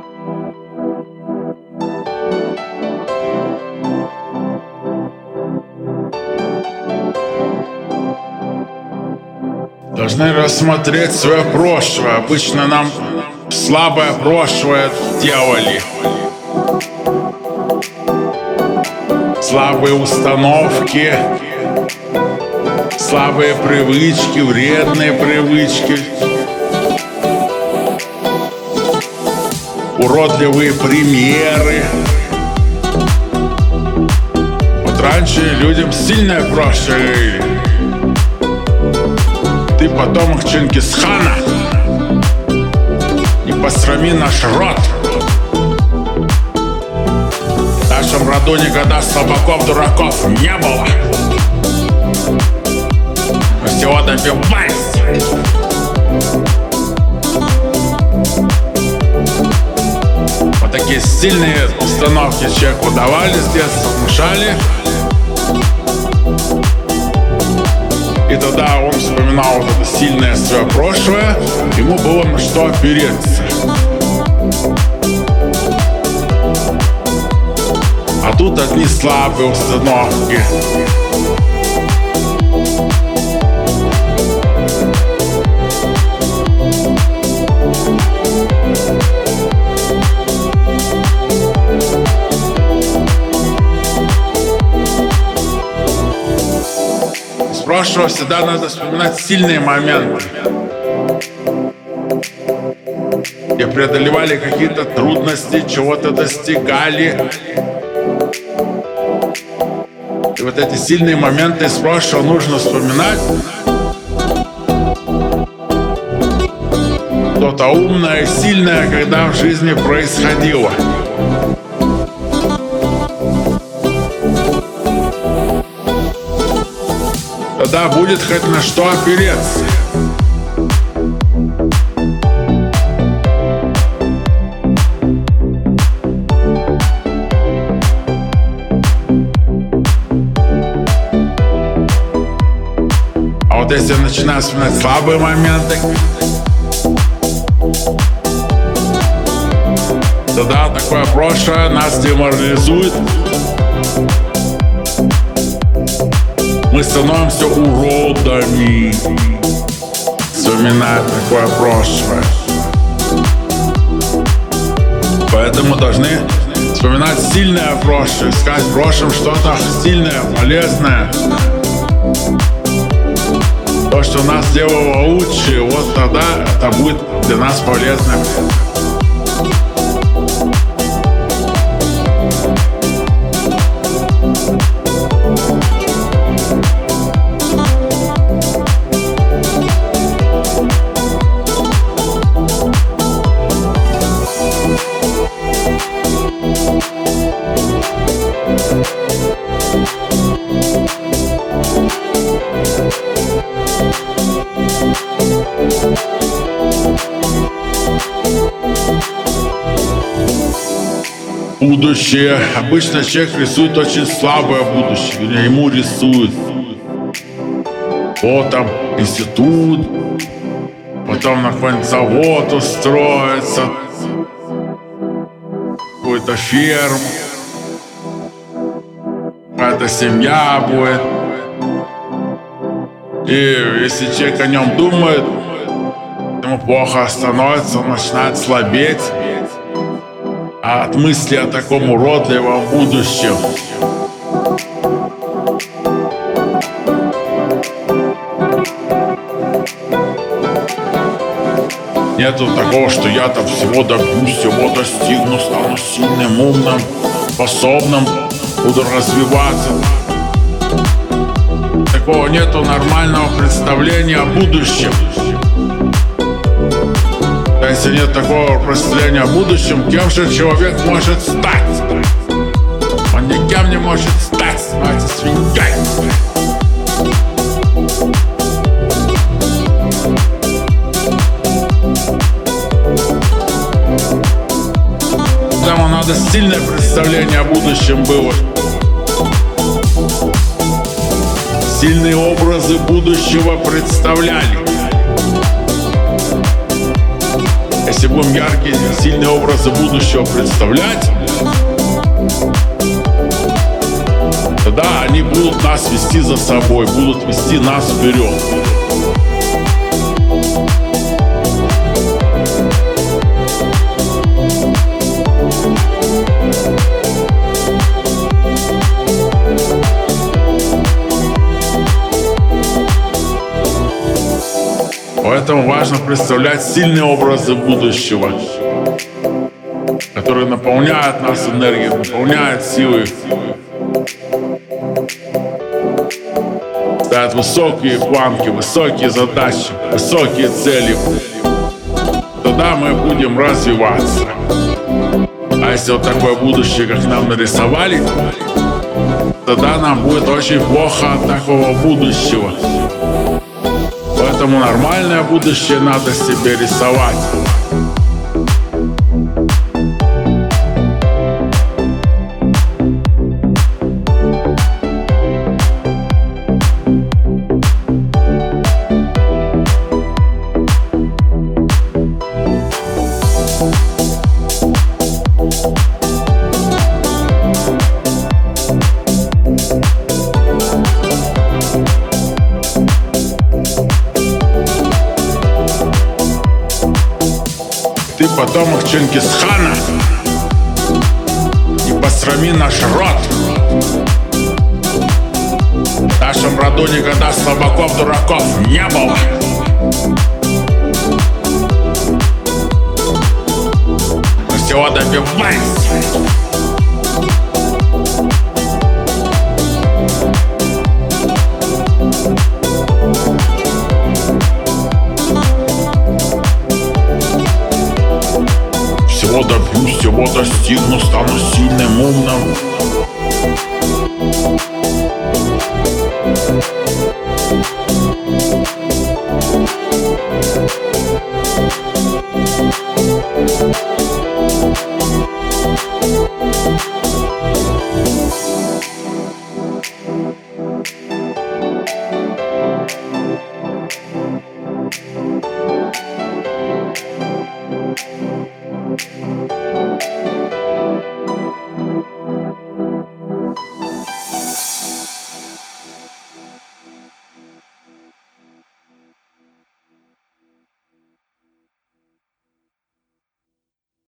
Должны рассмотреть свое прошлое. Обычно нам слабое прошлое делали. Слабые установки, слабые привычки, вредные привычки, уродливые примеры. Вот раньше людям сильное прошлое говорили. Ты потомок Чингисхана, не посрами наш род. В нашем роду никогда слабаков, дураков не было. Мы всего добивались. Вот такие сильные установки человеку давали с детства, внушали. И тогда он вспоминал вот это сильное свое прошлое, ему было на что опереться. А тут одни слабые установки. С прошлого всегда надо вспоминать сильные моменты, где преодолевали какие-то трудности, чего-то достигали. И вот эти сильные моменты из прошлого нужно вспоминать. Что-то умное и сильное, когда в жизни происходило. Тогда будет хоть на что опереться. А вот если я начинаю вспоминать слабые моменты, тогда такое прошлое нас деморализует. Мы становимся уродами, вспоминая такое прошлое. Поэтому должны вспоминать сильное прошлое, искать в прошлом что-то сильное, полезное. То, что нас делало лучше, вот тогда это будет для нас полезно. Будущее. Обычно человек рисует очень слабое будущее. Или ему рисуют. Вот там институт, потом на какой-нибудь завод устроится, какую-то ферму, какая-то семья будет. И если человек о нем думает, ему плохо становится, он начинает слабеть. А от мысли о таком уродливом будущем нету такого, что я там всего добьюсь, всего достигну, стану сильным, умным, способным, буду развиваться. Такого нету нормального представления о будущем. Если нет такого представления о будущем, кем же человек может стать? Он никем не может стать, становится свиньей. Поэтому надо сильное представление о будущем было. Сильные образы будущего представляли. Если будем яркие, сильные образы будущего представлять, тогда они будут нас вести за собой, будут вести нас вперед. Поэтому важно представлять сильные образы будущего, которые наполняют нас энергией, наполняют силой, ставят высокие планки, высокие задачи, высокие цели. Тогда мы будем развиваться. А если вот такое будущее, как нам нарисовали, тогда нам будет очень плохо от такого будущего. Поэтому нормальное будущее надо себе рисовать. Ты потомок Чингисхана, не посрами наш род. В нашем роду никогда слабаков, дураков не было. Мы всего добиваемся. Всего добьюсь, всего достигну, стану сильным, умным.